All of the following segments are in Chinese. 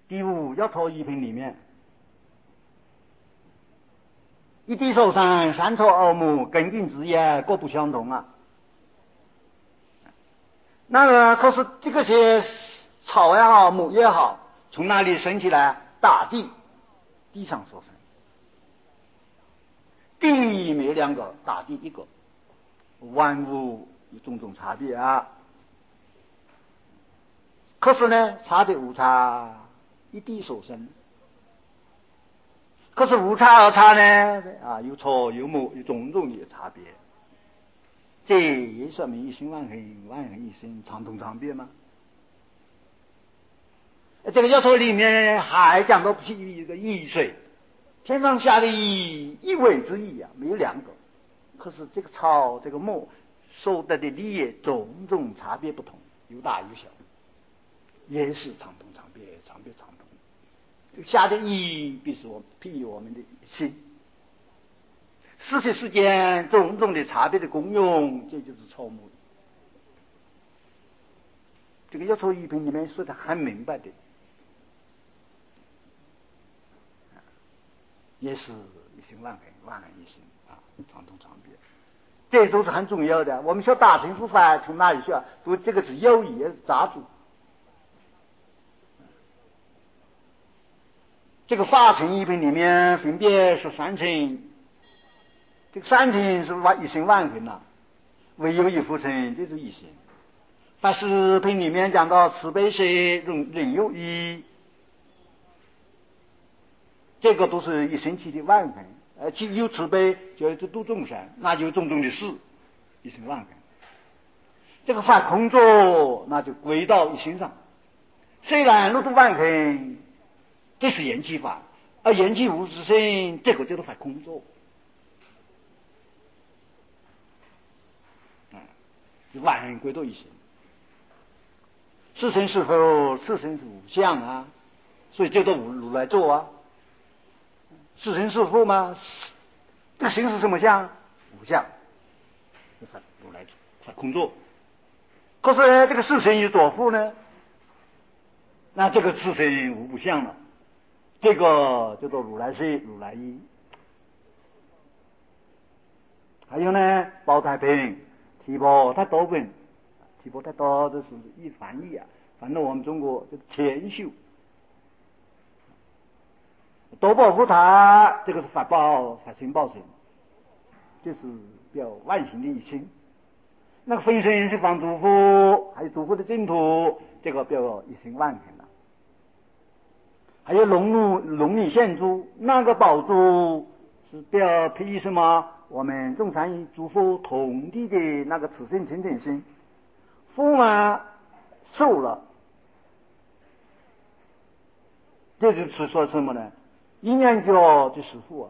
第五要错一品里面，一地受伤，三错二木，根茎枝叶各不相同啊。那么可是这个些草也好，木也好，从哪里生起来？大地，地上所生。地没两个，大地一个，万物有种种差别啊。可是呢，差的无差，一地所生。可是无差而差呢，有错有木，有种种的差别。这也说明一心万恒，万恒一心，常通常变吗？这个要求里面还讲到譬喻一个易水，天上下的一尾之意啊，没有两个。可是这个草这个木受得的利益种种差别不同，有大有小，也是常通常变，常变常通。这个下的意必是譬喻我们的心。世界世间种种的差别的功用，这就是草木。这个要错一品里面说的很明白的，也是一心万恒，万恒一心啊，常通常变，这都是很重要的。我们学大乘佛法从哪里学？读这个是有意杂住。这个法乘一品里面分别是三乘，这个三乘是一心万恒呐，唯有一佛乘，这是一心。法十品里面讲到慈悲心人有一，这个都是一生起的万恒。既有慈悲，就要度众生，那就种种的事，一心万恒。这个法空作，那就归到一心上。虽然六度万恒，这是缘起法，而缘起无自性，这个叫做法空作。万恒归到一心。是身是否？是身是无相啊，所以这都如来做啊。是身是佛吗？这个形是什么相？无相，如来做，他空做。可是呢，这个是身与作佛呢，那这个是身无不相了，这个叫做如来是如来意。还有呢，宝太平、提婆太多本。提婆太多都是一翻译啊，反正我们中国这个天修，多宝护他，这个是法报法身报身，这是比较万行的一心。那个分身是方诸佛，还有诸佛的净土，这个比较一心万恒了。还有龙女现珠，那个宝珠是表譬喻什么？我们中山与诸佛同地的那个慈心清净心。佛嘛受了，这就是说什么呢？一念教的师父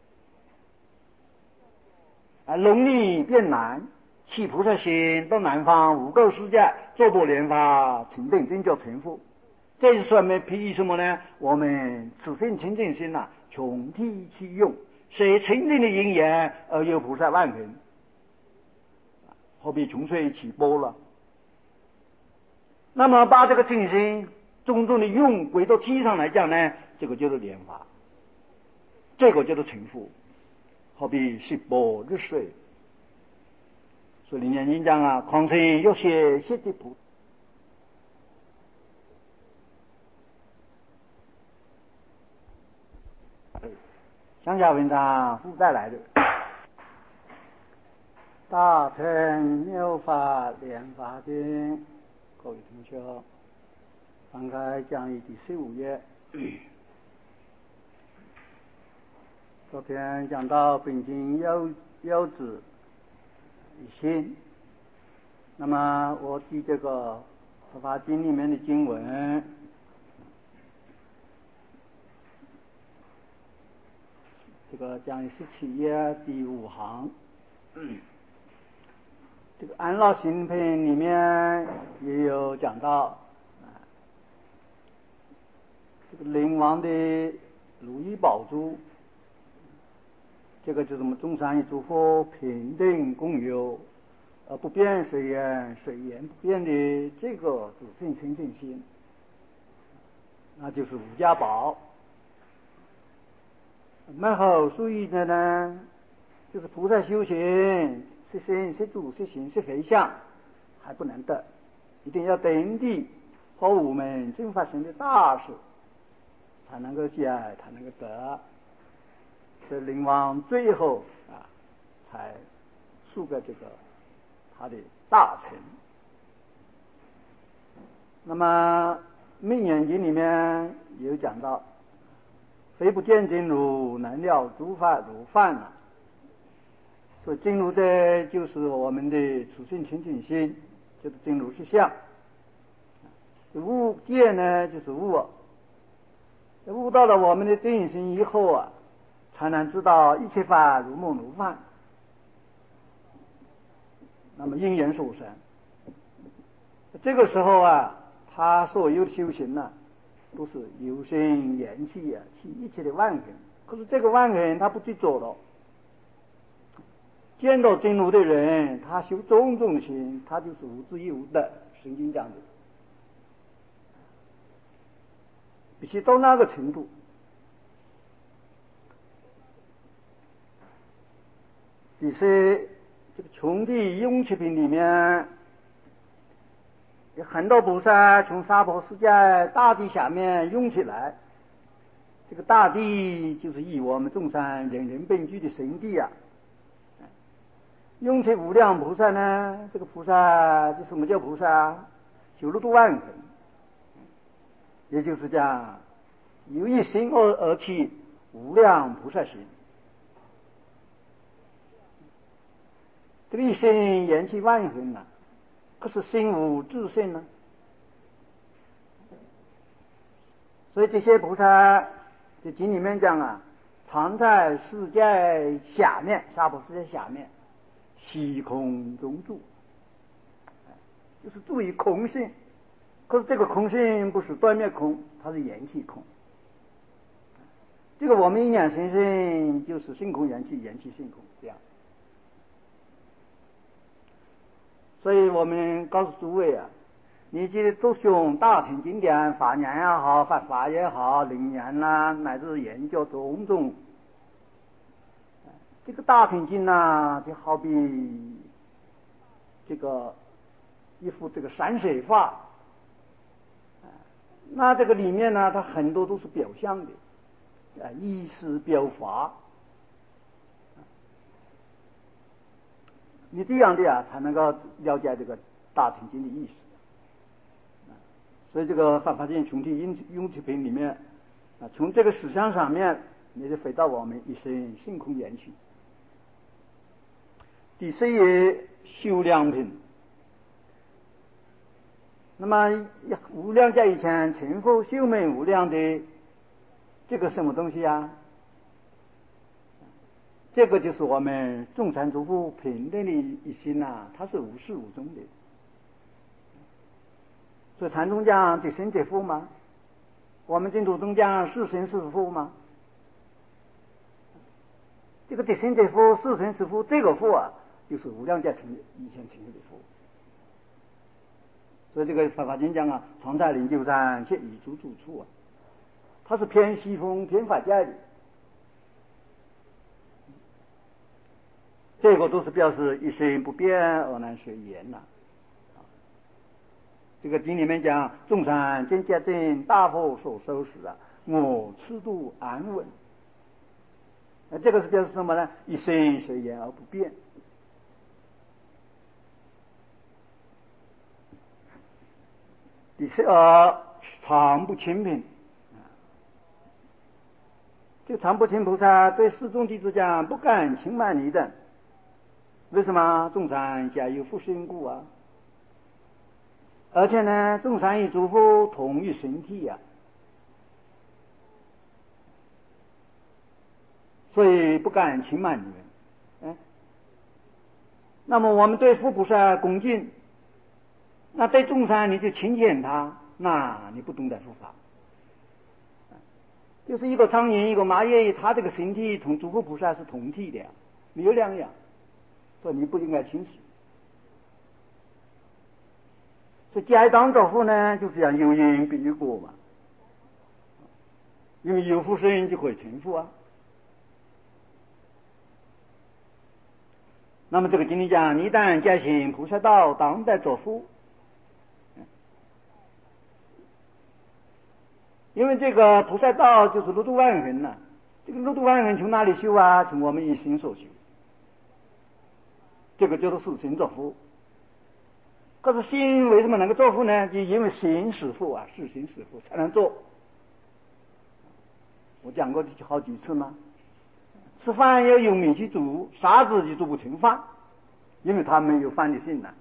龙女变难，起菩萨心到南方无垢世界，做波莲法，成等正觉成佛。这是说明譬喻什么呢？我们此心清净心穷体其用，随清净的因缘而有菩萨万恒，何必穷水起波了？那么把这个净心种种的用归到体上来讲呢，这个叫做莲法，这个叫做成佛，好比是波日水。所以楞严经讲况且有些的菩上下文章附带来的大乘妙法莲华经。各位同学，翻开讲义第15页。昨天讲到本经要旨一心，那么我记这个佛法经里面的经文，这个讲义17页第5行。这个安乐行品里面也有讲到这个灵王的如意宝珠，这个就是我们中山一诸佛平等共有而不变随缘，随缘不变的这个自性清净心。 那就是无家宝。蛮好属于的呢，就是菩萨修行，识身识主识行识回向还不能得，一定要等地和我们正发生的大事才能够解，才能够得。这灵王最后才树个这个他的大成。那么《密眼经》里面有讲到，非不见真如，能了诸法如幻啊。所以真如这就是我们的处性清净心，就是真如实相。悟见呢就是悟啊，悟到了我们的真心以后啊，才能知道一切法如梦如幻。那么因缘所生，这个时候啊，他所有的修行呢，都是有心言气啊，起一切的万缘。可是这个万缘他不去做了。见到真如的人，他修种种心，他就是无智亦无得。圣经讲的，必须到那个程度。第四，这个穹地涌起品里面有很多菩萨从娑婆世界大地下面涌起来。这个大地就是以我们众生人人本具的神地啊。涌起无量菩萨呢，这个菩萨这什么叫菩萨？修了多万人，也就是讲由一心而起无量菩萨心。这个一心言起万人呐，可是心无自性呢。所以这些菩萨这经里面讲啊，常在世界下面，娑婆世界下面虚空中住，就是注意空性。可是这个空性不是断灭空，它是缘起空。这个我们一念生生就是性空缘起，缘起性空这样。所以我们告诉诸位啊，你这读诵大乘经典，法言也好，法也好，灵言啦，乃至研究种种，这个大乘经啊，就好比这个一幅这个山水画，那这个里面呢，它很多都是表象的，意思表法。你这样的啊，才能够了解这个大乘经的意思。所以这个《法华经·穹地涌起品》里面从这个思想上面，你就回到我们一生性空缘起。第四页修量品。那么无量界以前成佛修美无量的这个什么东西啊？这个就是我们众禅诸佛平等的一心啊，它是无始无终的。所以禅宗讲即生即佛嘛，我们净土宗讲是生是佛嘛。这个即生即佛，是生是佛，这个佛啊，就是无量界以前成就的佛。所以这个《法华经》讲啊，常在灵鹫山，且以诸住处啊，它是偏西风偏法界的。这个都是表示一心不变而能随缘呐。这个经里面讲，众生见见证大佛所收拾啊，我持度安稳。这个是表示什么呢？一心随缘而不变。第12，常不轻品。这常不轻菩萨对四众弟子讲，不敢轻慢你等。为什么？众生皆有福身故啊。而且呢，众生与诸佛同一身体啊，所以不敢轻慢你们。那么我们对佛菩萨恭敬，那对众生你就轻贱他，那你不懂得佛法。就是一个苍蝇一个蚂蚁，他这个身体同诸佛菩萨是同体的，没有两样，所以你不应该轻视。所以该当作佛呢，就是要有因必有果嘛。 因为有福身就可以成福啊。那么这个经里讲，一旦践行菩萨道，当得作福。因为这个菩萨道就是六度万行呐，这个六度万行从哪里修啊？从我们一心所修。这个就是是心作福。可是心为什么能够作福呢？就因为心是福啊，是心是福才能做。我讲过好几次嘛。吃饭要用米去煮，沙子就煮不成饭，因为它没有饭的性呐。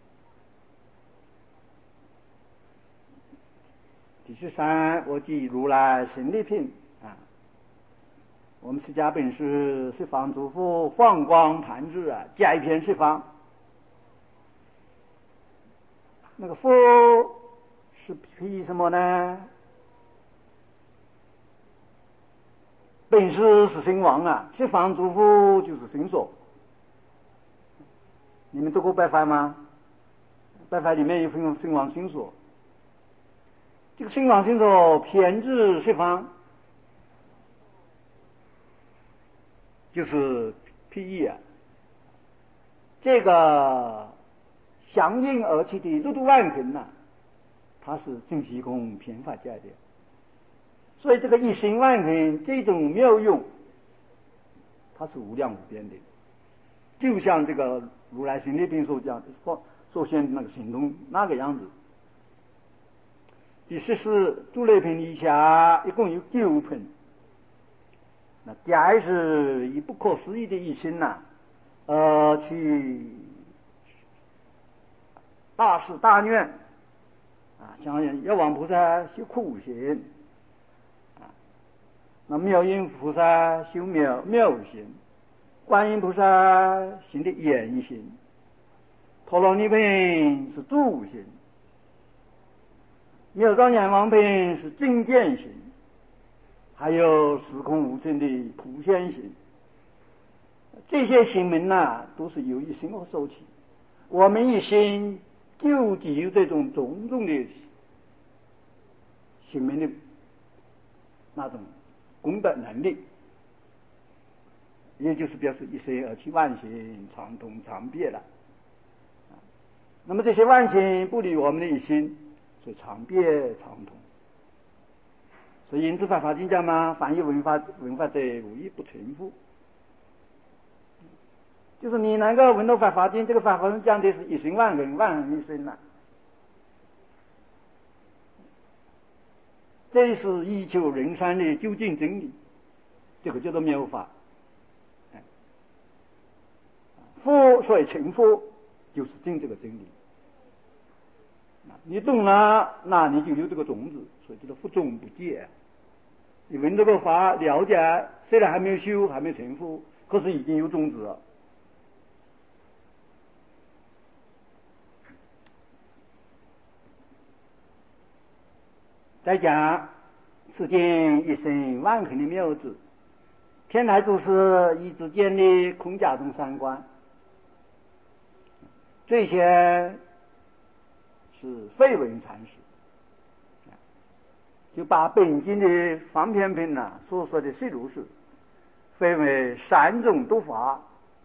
第13，我记如来行力品啊。我们释迦本师十方诸佛放光盘智啊，加一篇十方。那个佛是凭什么呢？本师是神王啊，十方诸佛就是神所。你们读过拜法吗？拜法里面有分神王神所。这个神王神所偏至十方，就是譬喻啊。这个相应而起的六度万行呐，它是净虚空偏法界的。所以这个一心万行这种妙用，它是无量无边的。就像这个如来行力品所讲的，所现的那个行动那个样子。第14诸类品以下一共有9品。那第二是以不可思议的一心呐，去大事大愿啊，像药王菩萨修苦行啊，那妙音菩萨修妙行，观音菩萨行的言行，陀罗尼品是住行，妙庄严王品是精见行，还有时空无尽的普现行。这些行门呐，都是由一心而受起。我们一心就具有这种种种的行门的那种功德能力，也就是表示一心而起万行，常通常变了。那么这些万行不离我们的一心，所以常变常通。所以因此《法华经》讲嘛，凡有闻法者，无一不成佛。就是你能够闻到《法华经》，这个《法华经》讲的是一心万行，万行一心呐。这是依求人生的究竟真理，这个叫做妙法。佛所以成佛，就是证这个真理。你懂了，那你就有这个种子，所以叫做佛种不戒。你闻这个法，了解，虽然还没有修，还没有成佛，可是已经有种子了。再讲世间一生万行的妙智，天台祖师一直建立空假中三观。最先是慧文禅师，就把本经的方便品所说的四如是分为3种读法，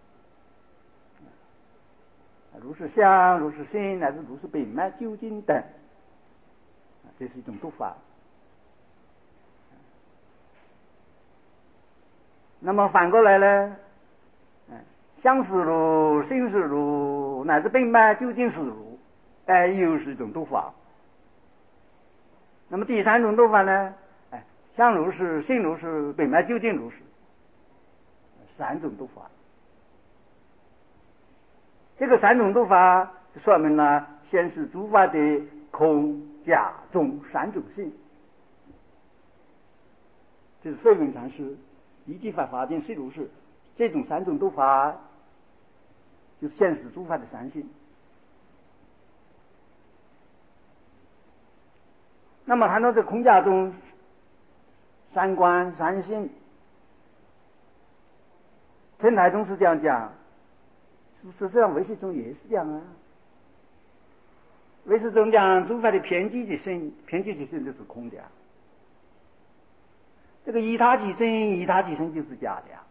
如是相、如是心，乃至如是本脉究竟等，这是一种读法。那么反过来呢，相是如、心是如，乃至本脉究竟是如，又是一种读法。那么第3种读法呢，相如是、心如是、本脉究竟如是，3种读法。这个3种读法说明了先是诸法的空、假、中3种性。这是慧文禅师依据《法华经》是如是，这种3种读法就是现实诸法的3性。那么谈到这空假中3观3性，天台宗是这样讲，事实上唯识宗也是这样啊。唯识宗讲诸法的偏激之性，偏激之性就是空的。 这个以他即身，以他即身就是假的呀。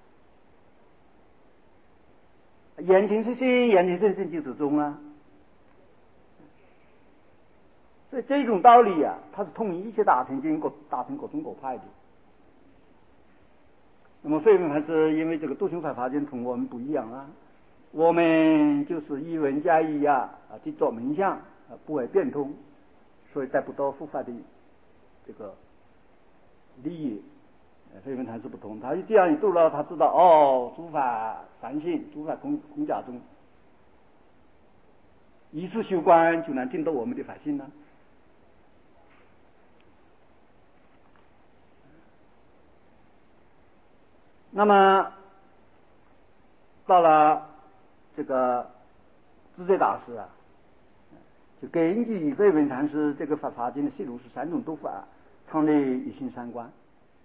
言情是心，言情是心就是中啊。所以这种道理啊，它是统一一切大乘经大乘各宗各派的。那么慧文还是因为这个度胸法法经同我们不一样啊，我们就是一文加一执着名相不为变通，所以得不到佛法的这个利益。慧文还是不同，他这样一度了，他知道哦，诸法三性，诸法空假中，一次修观就能进到我们的法性了。那么到了这个智者大师啊，就根据慧文禅师这个法经的细如是三种都法，创立一心三观。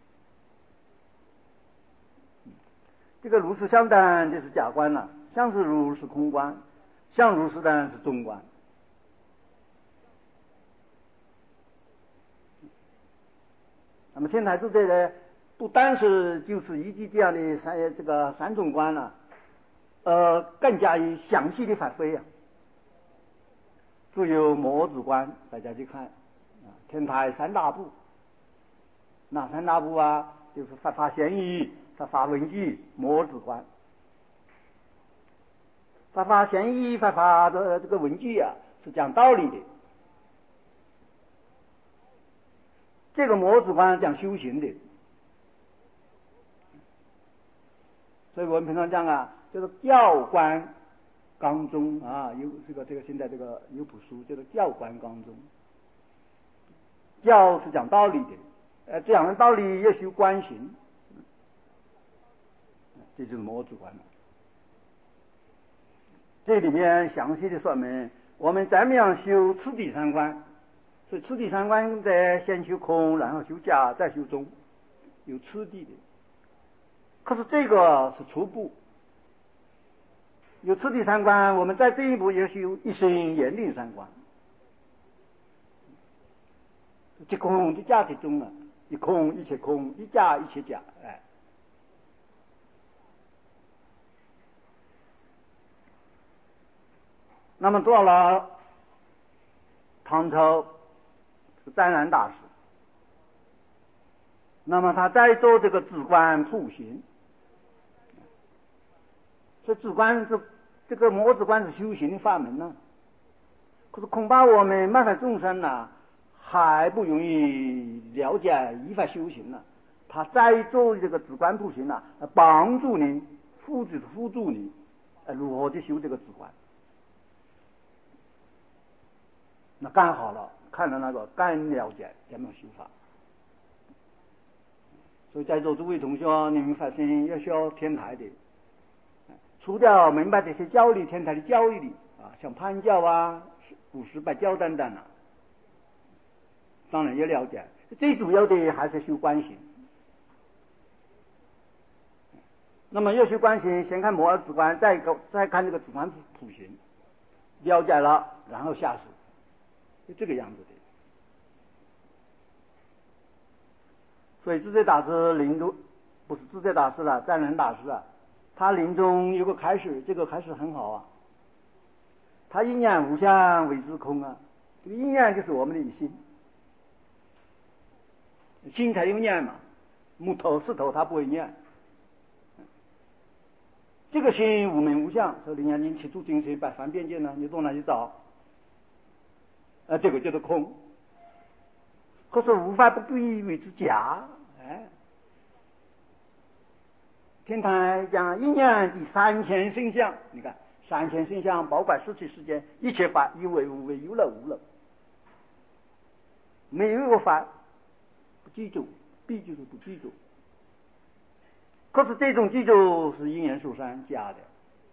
这个如是相当就是假观了，相是如是空观，相如是呢是中观。那么天台智者呢，不单是就是依据这样的三种观了，更加以详细的发挥啊。就有摩子观，大家去看天台三大部，哪三大部啊？就是法显义、法文句、摩子观。法显义、法的这个文句啊，是讲道理的；这个摩子观讲修行的。所以我们平常讲啊，就是教观纲中啊，有这个现在这个有部书叫做教观纲中。教是讲道理的，讲的道理要修观行，这就是摩子观了。这里面详细的说明我们怎么样修次第三观。所以次第三观在先修空，然后修假，再修中，有次第的。可是这个是初步，有次第三观，我们再进一步也修一心严定三观。即空即假即中了，一空一切空，一假一切假，那么到了唐朝湛然大师，那么他在做这个止观普行。所以止观这个摩止观是修行的法门呢。可是恐怕我们万法众生呢，还不容易了解依法修行呢。他在做这个止观普行呢，帮助你辅助你如何去修这个止观。那干好了，看了那个更了解怎么修法。所以在座诸位同学，你们发现要需要天台的，除掉明白这些教理天台的教义里像潘教啊、古十八教等等当然要了解。最主要的还是修观行。那么要修观行，先看摩尔止观，再看这个止观普行，了解了，然后下手，就这个样子的。所以智者大师临终，不是智者大师了，湛然大师啊，他临终有个开示，这个开示很好啊。他一念无相谓之空啊，这个一念就是我们的一心，心才有念嘛，木头石头它不会念。这个心无名无相，所以人家你起初精神百凡边界呢，你到哪里找？这个叫做空。可是无法不必为之假，天台讲一念即三千圣相，你看三千圣相包括十七世间一切法，有为无为，有了无了，没有一个法不记住，必就是不记住。可是这种记住是因缘受伤假的，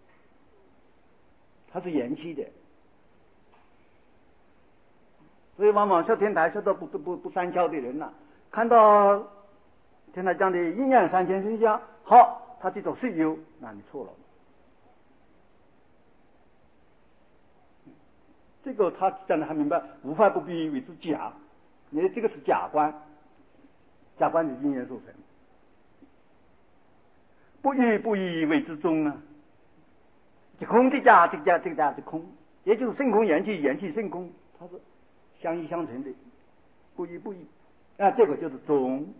它是延期的。所以往往修天台修到不三窍的人看到天台讲的一念三千圣相，好，他这种是有，那你错了。这个他讲的还明白，无法不必为之假，你这个是假观，假观是因缘受成。 不异不异谓之中啊。即空的家，这个家是空，也就是生空缘起，缘起生空，它是相依相成的，不异不异啊，这个就是中。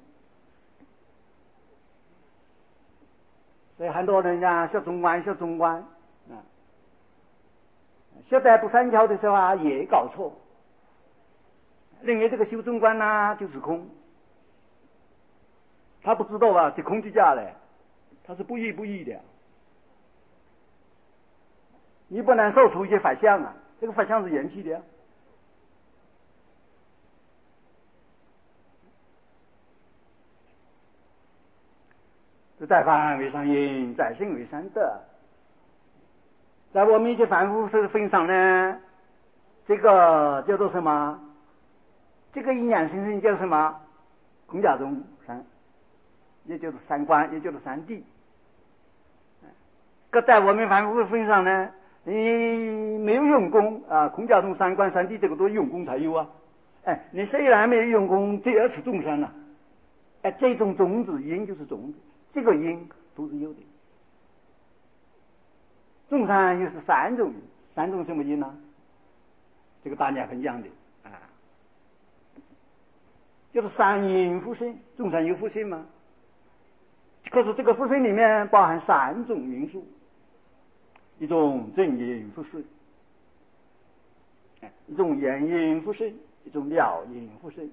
所以很多人讲学中观啊，学在不三桥的时候啊，也搞错，认为这个修中观呢就是空，他不知道啊，这空的家嘞，它是不异的。你不能受出一些法相啊，这个法相是缘起的啊。在凡为善因，在性为善德。在我们一些凡夫这个份上呢，这个叫做什么？这个阴阳心性叫什么？空假中三，也就是三观，也就是三谛。可在我们凡夫的份上呢，你没有用功啊，空假中三观三谛这个都用功才有啊。哎，你虽然没有用功，这也是众生了。哎，这种种子因就是种子，这个因都是有的。众生又是三种什么因呢？这个大家很讲的啊，就是三因复生。众生有复生吗？可是这个复生里面包含三种因素，一种正因复生，一种缘因复生，一种了因复生。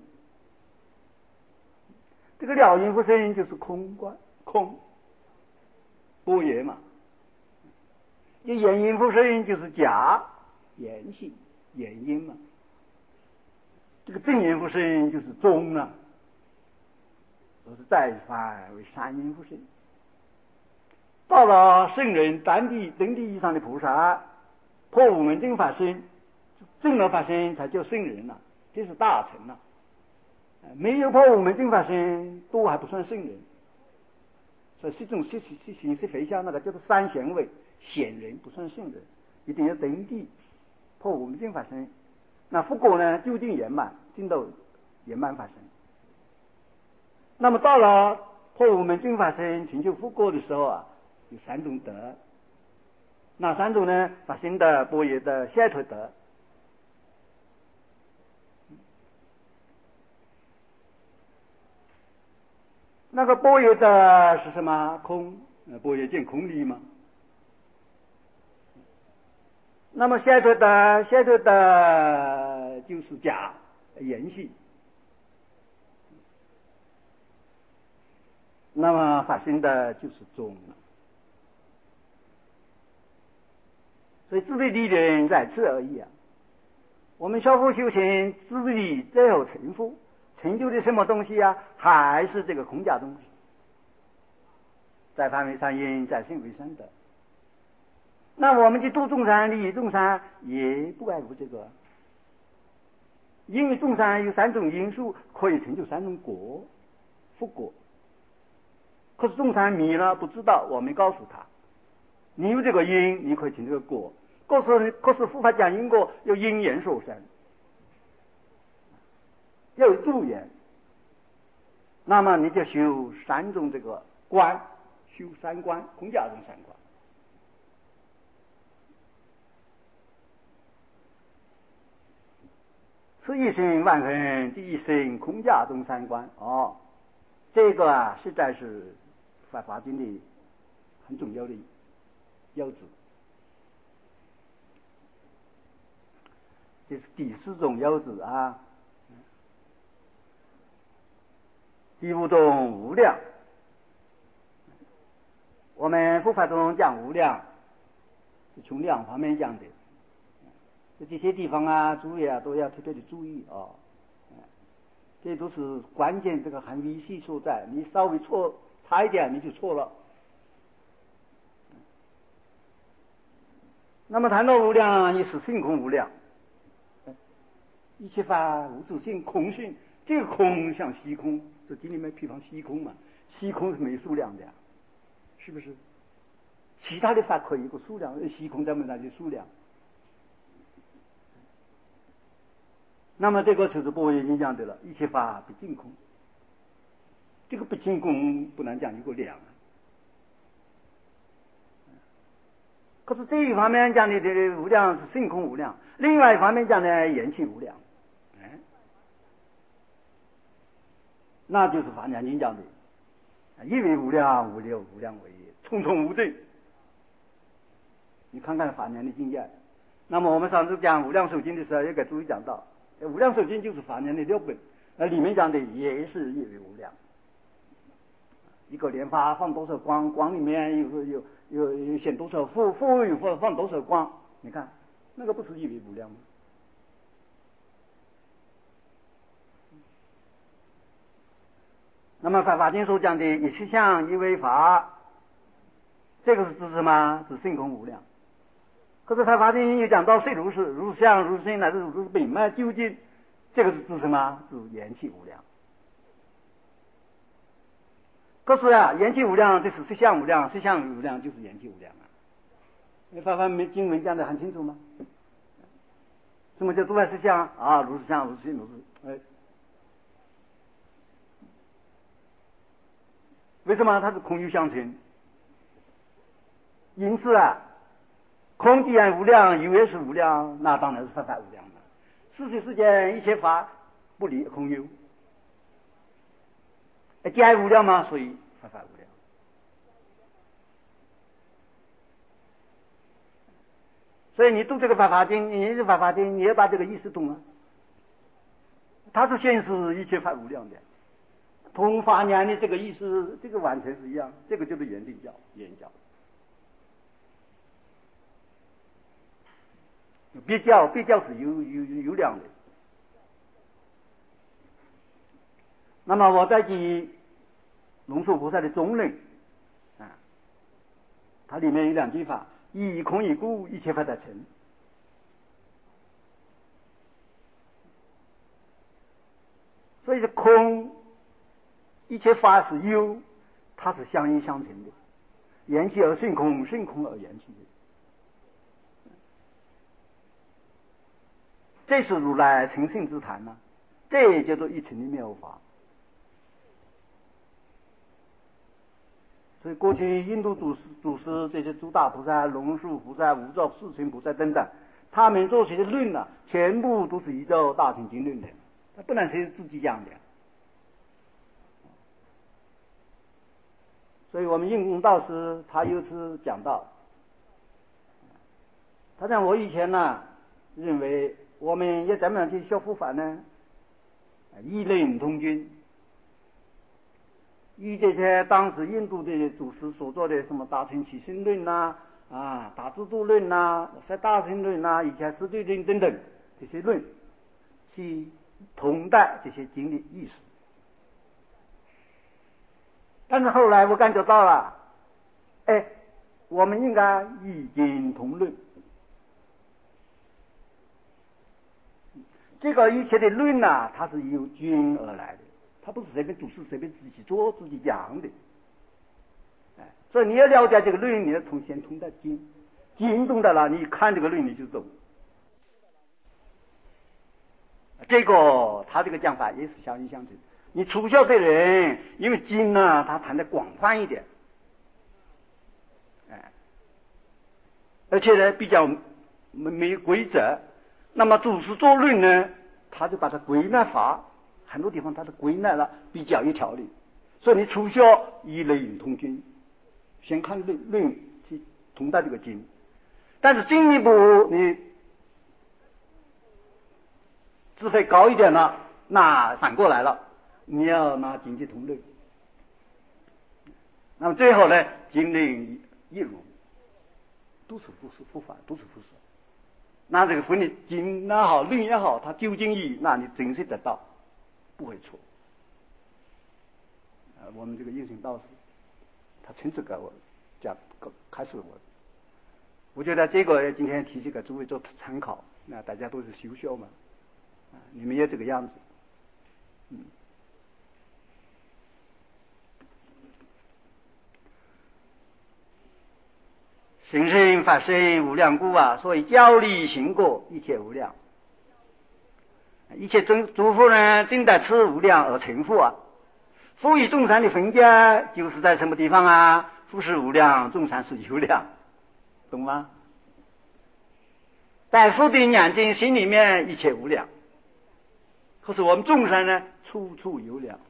这个了因复生就是空观，空般若嘛。这缘因复生就是假缘起缘因嘛。这个正因复生就是中啊，都是再凡为三因复生。到了圣人登地以上的菩萨，破五门正法身，正了法身才叫圣人啊，这是大成啊。没有破五门正法身，都还不算圣人。所以这种形式非相，那个叫做三贤位，显人不算圣人，一定要登地破五门正法身。那复果呢，究竟圆满，进到圆满法身。那么到了破五门正法身成就复果的时候啊，有三种德。哪三种呢？法身德、般若德、解脱德。那个般若德是什么？空，般若见空理嘛。那么解脱德就是假缘起。那么法身德就是中了。所以自利利人在此而已啊。我们小佛修行，自利最后成佛，成就的什么东西啊？还是这个空假东西。在凡为善因，在性为善德。那我们去度众生、利益众生，也不外乎这个。因为众生有三种因素，可以成就三种果，复果。可是众生迷了，不知道，我们告诉他，你有这个因，你可以成这个果。可是佛法讲因果，要因缘所生，要有助缘。那么你就修三种这个观，修三观，空假中三观。此一生万分，第一生空假中三观。哦，这个啊，实在是法经的很重要的要旨。这是第四种要旨啊。第五种无量。我们佛法中讲无量，是从两方面讲的。这些地方啊，诸位啊，都要特别的注意啊。这都是关键，这个含义系所在。你稍微差一点，你就错了。那么谈到无量，也是性空无量。一切法无自性，空性。这个空像虚空，这经里面譬方虚空嘛，虚空是没数量的呀，是不是？其他的法可以有个数量，虚空咱们那就数量。那么这个就是般若经讲的了，一切法不净空。这个不净空不能讲一个量啊。 可是这一方面讲的无量是性空无量，另外一方面讲呢缘起无量，那就是《法华经》讲的一为无量，无六无量为也，重重无对。你看看法华的境界。那么我们上次讲无量寿经的时候，也给诸位讲到，无量寿经就是法华的六本，里面讲的也是一为无量。一个莲花放多少光，光里面有显多少富，富有放多少光，你看那个不是一为无量吗？那么《法华经》所讲的一切相一为法，这个是指什么？指性空无量。可是《法华经》又讲到虽如是，如相如性乃至如是本脉究竟，这个是指什么？指缘起无量。可是缘起无量这是实相无量，实相无量就是缘起无量啊。《法华经》文讲的很清楚吗？什么叫诸外实相啊？如是相，如是性，如是为什么它是空有相成？因此空既然无量，有也是无量，那当然是法法无量了。世界世间一切法不离空有，既然无量嘛，所以法法无量。所以你读这个《法华经》，你这《法华经》，你要把这个意思懂啊。它是显示一切法无量的。同法念的这个意思，这个完全是一样，这个就是圆定教、圆教。别教是有量的。那么我再举龙树菩萨的中论它里面有两句话：以空以故，一切法得成。所以是空。一切法是有，它是相应相成的，缘起而性空，性空而缘起的。这是如来成性之谈呢，这也叫做一乘的妙法。所以过去印度祖师这些诸大菩萨、龙树菩萨、无照世尊菩萨等等，他们做些论全部都是依照大乘经论的，他不能是自己讲的。所以我们印光大师他有次讲到，他讲我以前认为我们要怎么样去学佛法呢？异论通经，依这些当时印度的祖师所做的什么大乘起信论大智度论三大乘论以前四对论等等这些论，去同代这些经的意思。但是后来我感觉到了，我们应该异经同论。这个一切的论它是由经而来的，它不是随便祖师随便自己做自己讲的。所以你要了解这个论，你要先通的经，经懂得了，你看这个论你就懂。这个他这个讲法也是相应相成。你初学的人，因为经它谈的广泛一点，而且呢比较没有规则。那么祖师做论呢，他就把它归纳法，很多地方他都归纳了，比较有条理。所以你初学以论通经，先看论去通达这个经，但是进一步你智慧高一点了，那反过来了。你要拿经济同论，那么最后呢，经论一如，都是佛法，都是佛说。那这个分的经也好，论也好，它究竟义，那你真是得到，不会错。我们这个印行道士，他亲自给我讲，开始我觉得这个今天提这个诸位做参考，那大家都是修学嘛，你们也这个样子，行深法身无量故所以教理行过一切无量，一切诸佛呢正在此无量而成佛佛与众生的分界就是在什么地方佛是无量，众生是有量，懂吗？ 在佛的眼睛心里面一切无量，可是我们众生呢，处处有量。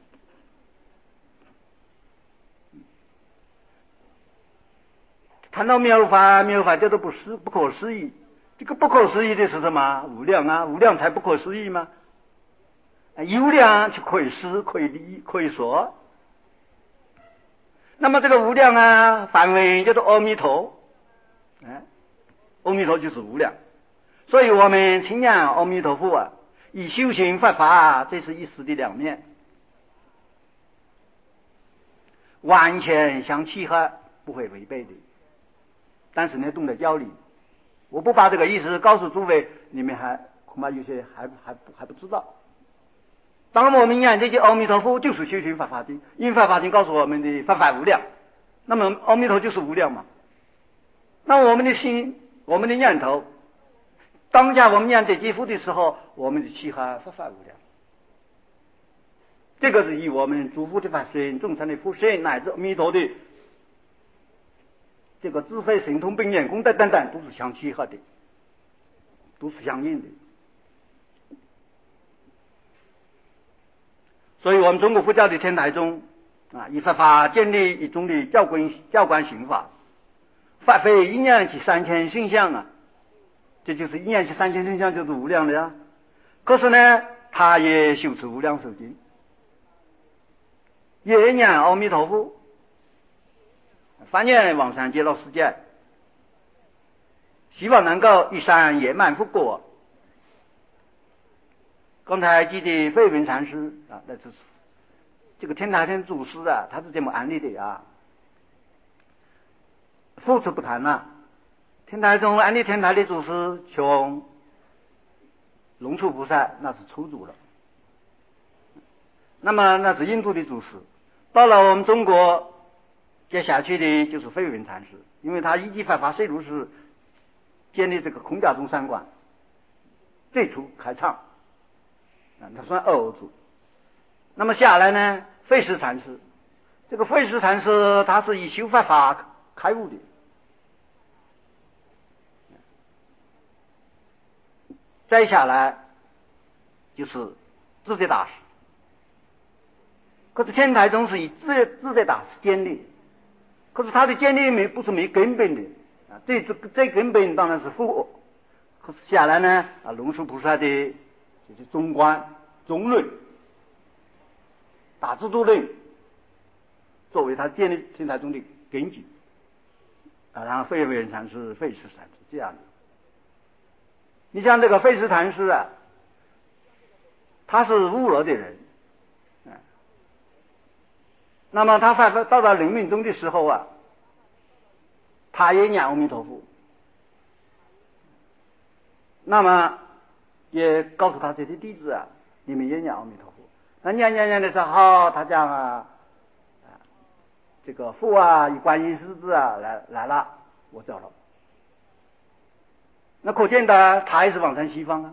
谈到妙法，妙法叫做不可思议。这个不可思议的是什么？无量啊，无量才不可思议吗？有量就可以思，可以理，可以说。那么这个无量啊，梵文叫做阿弥陀，阿弥陀就是无量。所以我们称扬阿弥陀佛啊，以修行发法，这是一体的两面，完全相契合，不会违背的。但是呢，懂得教理，我不把这个意思告诉诸位，你们恐怕有些还不知道。当我们念这些阿弥陀佛，就是修行法法经，因法法经告诉我们的法法无量，那么阿弥陀就是无量嘛。那我们的心，我们的念头，当下我们念这几佛的时候，我们的契合法法无量。这个是以我们诸佛的法身、众生的福身，乃至阿弥陀的这个智慧神通并眼功德等等，都是相契合的，都是相应的。所以我们中国佛教的天台宗以法法建立一种的教观行法，发挥一念起三千性相啊，这就是一念起三千性相就是无量的啊。可是呢，他也修持无量寿经，也念阿弥陀佛，发愿往生极乐世界，希望能够一生圆满佛果。刚才记得慧文禅师那是这个天台宗祖师他是这么安利的啊。复次不谈了，天台宗安利天台的祖师从龙树菩萨那是初祖了，那么那是印度的祖师，到了我们中国接下去的就是慧文禅师，因为他一级法税如是建立这个空家宗三观，最初开创他算二欧祖。那么下来呢，慧识禅师，这个慧识禅师他是以修法开悟的。再下来就是智者大师，可是天台宗是以智者大师建立，可是他的建立不是没根本的这根本当然是佛。可是下来呢龙树菩萨的就是中观中论大智度论作为他建立天台宗的根基然后慧文禅师、慧识禅师这样的。你像这个慧识禅师他是悟了的人那么他到了临命终的时候他也念阿弥陀佛，那么也告诉他这些弟子你们也念阿弥陀佛。那念的时候，他讲这个佛以观音师子来了，我走了。那可见的他也是往生西方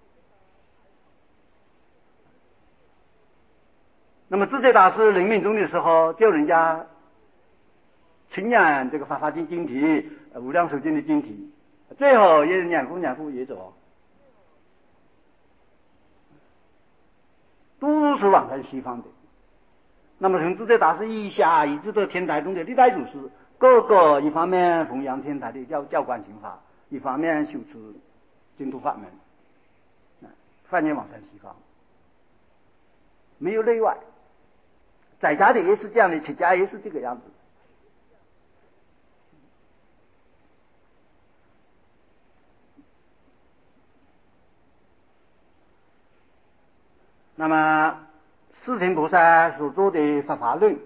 那么智者大师临命终的时候，叫人家称念这个法华经经题、无量寿经的经题，最后也念佛也走，都是往生西方的。那么从智者大师以下，一直到天台宗的历代祖师，各个一方面弘扬天台的教观行法，一方面修持净土法门，发愿往生西方，没有例外。在家的也是这样的，出家也是这个样子。那么世亲菩萨所做的法华论，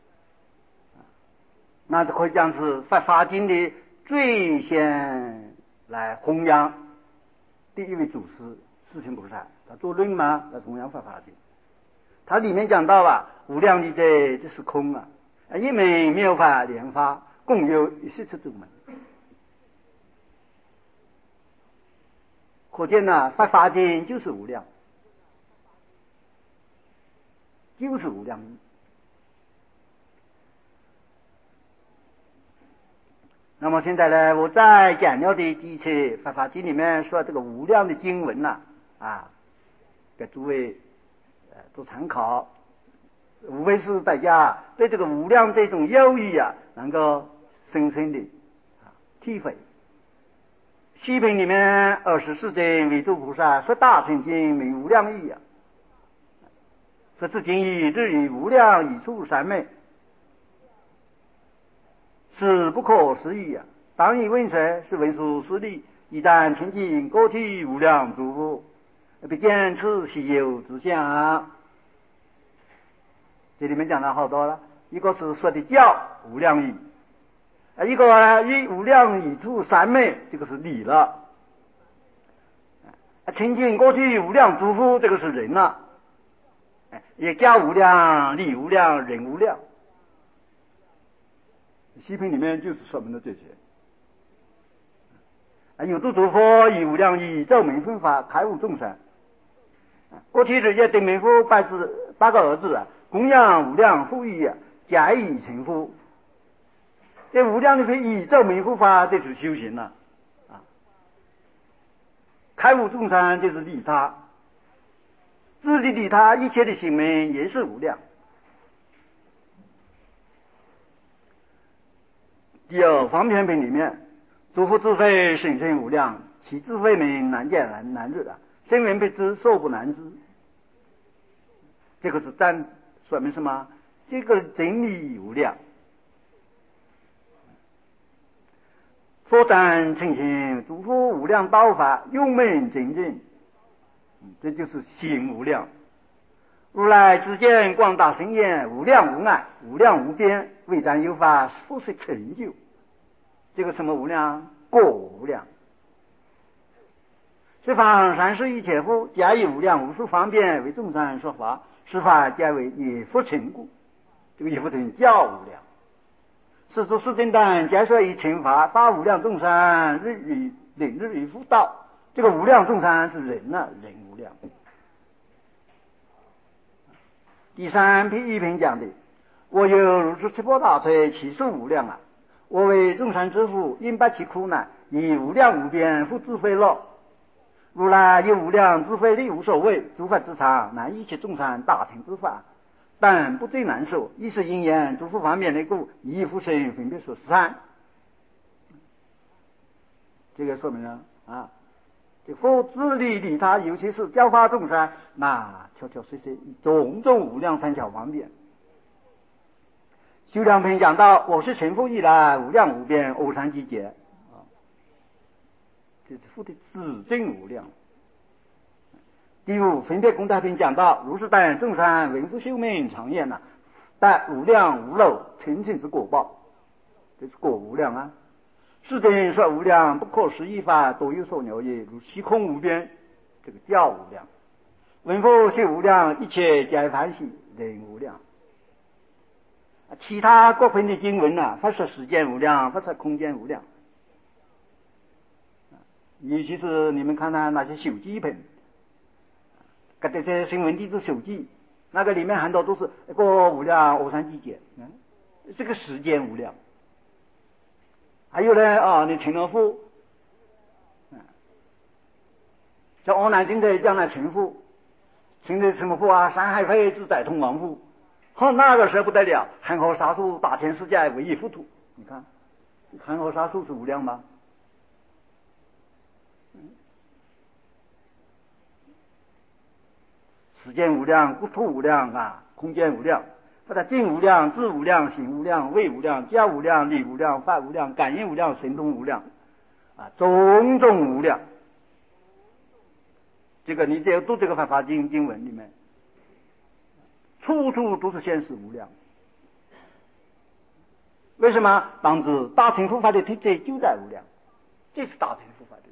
那就可以讲是法华经的最先来弘扬第一位祖师世亲菩萨，他做论嘛，来弘扬法华经。他里面讲到无量的这是空一门妙法莲花共有17种门，可见法华经就是无量，就是无量义。 那么现在呢，我再讲了的几次《法华经》里面说这个无量的经文呐，给诸位做参考，无非是大家对这个无量这种有义能够深深的体会。西品里面24尊为诸菩萨说大乘经名无量义说此经义日以无量以处三昧，是不可思议当以问谁是文殊师利，一旦清净个体无量诸佛，必见此稀有之相。这里面讲了好多了，一个是说的教无量义，一个以无量以处三昧，这个是理了。清净个体无量诸佛，这个是人了。也教无量、理无量、人无量。西品里面就是说明了这些。有度诸佛以无量义照明分法开悟众生。过去日夜对明佛8个儿子供养无量福义加以成佛。这无量的义照明佛法，这是修行了开悟众生就是利他，自利利他，一切的行为也是无量。第二方便品里面，诸佛智慧深深无量，其智慧名难见难日声闻不知，受不难知。这个是说明什么？这个真理无量。佛赞称行，诸佛无量道法，用门精进，这就是行无量。如来之见广大深远，无量无碍，无量无边，唯赞有法，复是成就。这个什么无量？果无量。十方三世一切佛，加以无量无数方便为众生说法，十法皆为以佛成故。这个以佛成教无量。是诸世尊等皆说以乘法，发无量众生日以复道。这个无量众生是人人无量。第三篇一品讲的，我有如是七宝大锤，其数无量我为众生之父，因拔其苦难，以无量无边复智慧乐。如来有无量智慧力，无所谓诸法之常，难一切众生大乘之法，但不最难受，一是因缘诸佛方面的故，一复生分别说13。这个说明了这佛自利利他，尤其是教化众生，那悄悄碎碎以种种无量三巧方便。修量品讲到，我是成佛以来无量无边偶三集结这是佛的自证无量。第五分别功德品讲到，如是等众生闻佛修命常愿但无量无漏成净之果报，这是果无量世尊说无量不可思议法，多有所鸟也，如虚空无边，这个教无量。闻佛修无量，一切皆欢喜，人无量。其他各品的经文发说时间无量，发说空间无量。尤其是你们看那些手机品，这些新闻弟子手机，那个里面很多都是一个无量偶三集结，这个时间无量。还有呢你成了佛，像阿难经的将来成佛，成的什么佛山海会自在通王佛，那个时候不得了，恒河沙数大千世界唯一佛土。你看恒河沙数是无量吗？时间无量，国土无量空间无量，或者境无量，智无量，行无量，位无量，教无量，理无量，法无量，感应无量，神通无量种种无量。这个你只要读这个法华经经文里面，处处都是显示无量。为什么？当知大乘佛法的特质就在无量，这是大乘佛法的。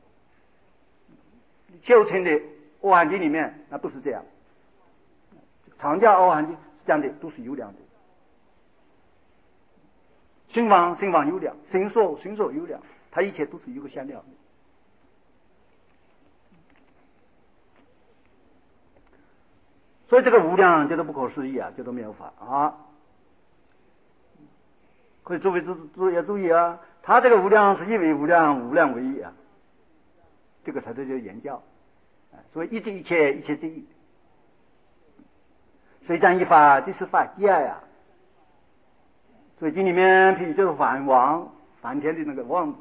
小乘的阿含经里面那不是这样，常教阿含经讲的都是有量的。心王有量，心所有量，它一切都是有个限量的。所以这个无量叫做不可思议叫做妙法可以诸位要注意他这个无量是一为无量，无量为一啊，这个才叫言教。所以一即一切，一切即一。虽讲一法，即是法界呀。所以经里面譬如就是梵王，梵天的那个王字，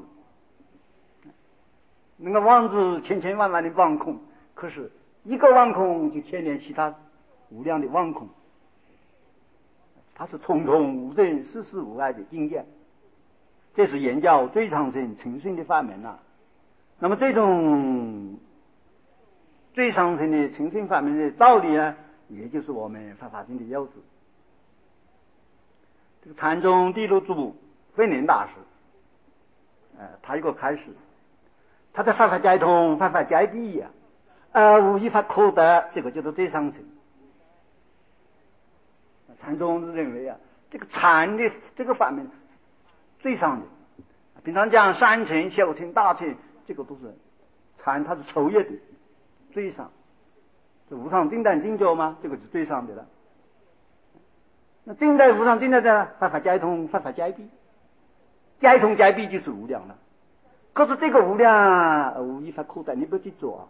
那个王字千千万万的王孔，可是一个王孔就牵连其他无量的王孔，它是重重无证、世世无碍的境界。这是言教最长生成圣的法门啊。那么这种最长生的成圣法门的道理呢，也就是我们法华经的要旨。这个禅宗第六祖慧能大师，他一个开始，他的法法皆通，法法皆必呀，无一法可得，这个叫做最上乘。禅宗是认为啊，这个禅的这个法门最上的。平常讲三乘、小乘、大乘，这个都是禅，它是抽叶的最上。这无上正等正觉嘛，这个是最上的了。那正在无上正在的法法皆通，法法皆必，皆通皆必就是无量了。可是这个无量无一法可得，你不去做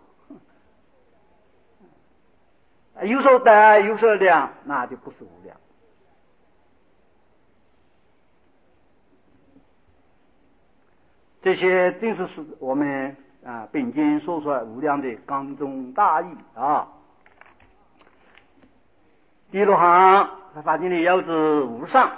啊，有所得有所量，那就不是无量。这些正是我们本经所说无量的刚中大义啊。第六行法经里要旨无上，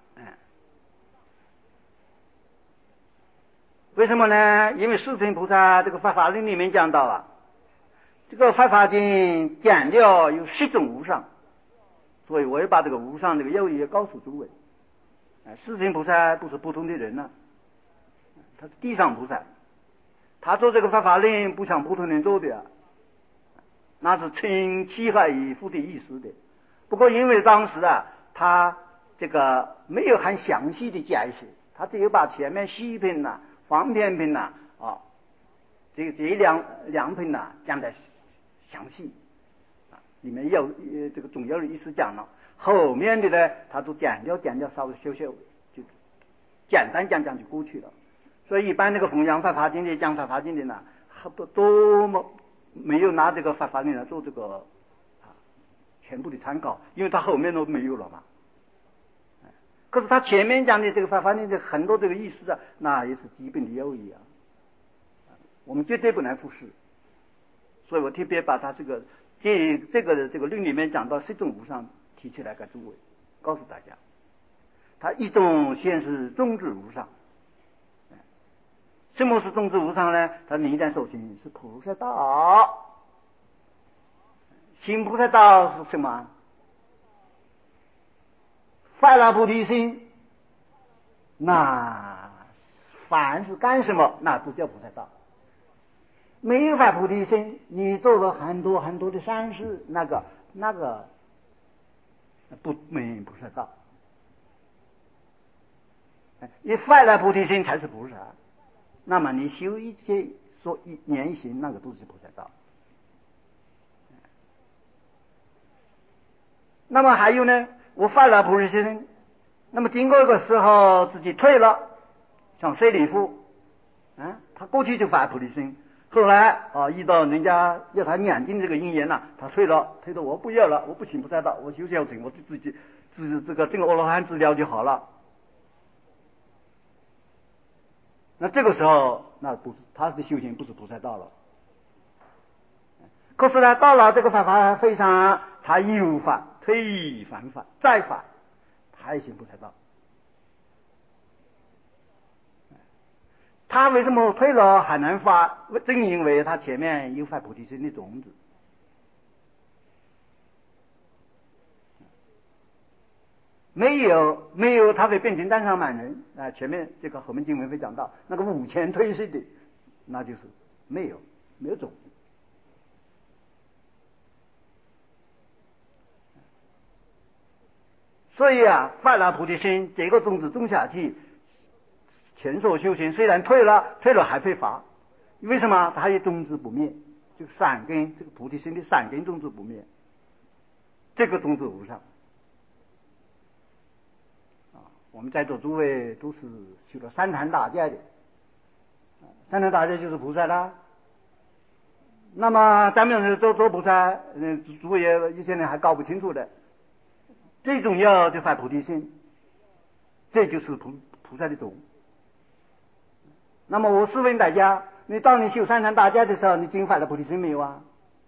为什么呢？因为世尊菩萨这个法华经里面讲到了，这个法华经讲了有10种无上，所以我要把这个无上这个要义也告诉诸位。世尊菩萨不是普通的人啊，他是地上菩萨，他做这个法华经不像普通人做的啊，那是称其法以复的意思的。不过因为当时啊，他这个没有很详细的解释，他只有把前面细品呐、方便品呐这两品呐讲得详细里面有这个重要的意思讲了，后面的呢他都讲掉稍微修就简单讲就过去了。所以一般那个弘扬法华经的讲法华经的呢，多么没有拿这个法华经来做这个全部的参考，因为他后面都没有了嘛。可是他前面讲的这个法华经的很多这个意思啊，那也是基本的要义啊，我们绝对不能忽视。所以我特别把他这个论里面讲到10种无上提起来给诸位，告诉大家，他一种先是种智无上。什么是种智无上呢？他明显说行是菩萨道。行菩萨道是什么？发了菩提心，那凡是干什么那都叫菩萨道。没有发菩提心，你做了很多很多的善事，那个不没菩萨道。你发了菩提心才是菩萨，那么你修一切说言行，那个都是菩萨道。那么还有呢，我发了菩提心，那么经过一个时候自己退了，像舍利弗他过去就发菩提心，后来遇到人家要他念经这个因缘了，他退了我不要了，我不行菩萨道，我修小乘，我自己这个阿罗汉资料就好了。那这个时候那不是他的修行不是菩萨道了。可是呢，到了这个法华会上，他有法退反法再法，他也行菩萨道。他为什么退了还能发？正因为他前面有发菩提心的种子。没有他会变成单上满人前面这个后面经文会讲到那个5000退失的，那就是没有种子。所以发了菩提心，这个种子种下去，前所修行虽然退了还会发，为什么？它有种子不灭，这个善根，这个菩提心的善根种子不灭，这个种子无上。 我们在座诸位都是修了三坛大戒的，三坛大戒就是菩萨啦。那么咱们做菩萨，诸位有些人还搞不清楚的，最重要就发菩提心，这就是菩萨的种。那么我试问大家，你当你修三坛大戒的时候，你经发了菩提心没有啊？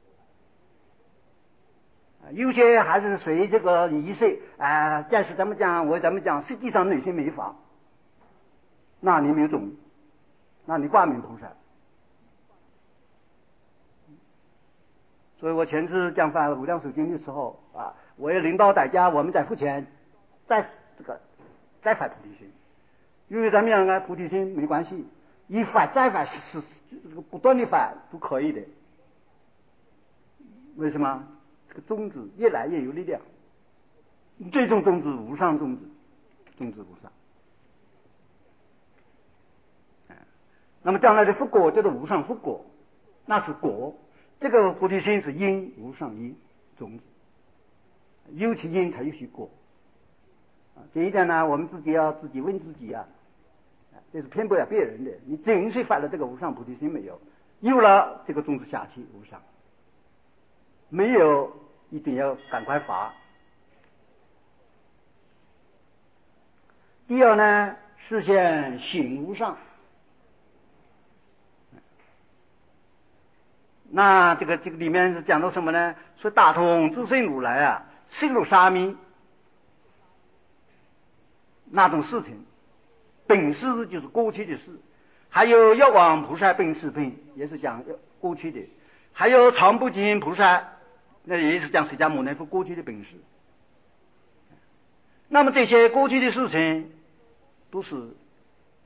有些还是随这个仪式暂时咱们讲，我咱们讲，实际上内心没发，那你没有种，那你挂名菩萨。所以我前次讲发无量寿经的时候我要领导大家，我们在付钱，再发菩提心，因为咱们两个菩提心没关系，一发再发是这个不断的发都可以的。为什么？这个种子越来越有力量，这种种子无上种子，种子无上。那么将来的复果叫做无上复果，那是果。这个菩提心是因，无上因种子，有其因才有其果。这一点呢，我们自己要自己问自己这是骗不了别人的。你真是发了这个无上菩提心没有？有了这个种子下去无上，没有一定要赶快发。第二呢，实现行无上。那这个里面是讲到什么呢？说大通自性如来心如沙弥那种事情，本事就是过去的事，还有药王菩萨本事品也是讲过去的，还有常不净菩萨那也是讲释迦牟尼佛过去的本事。那么这些过去的事情都是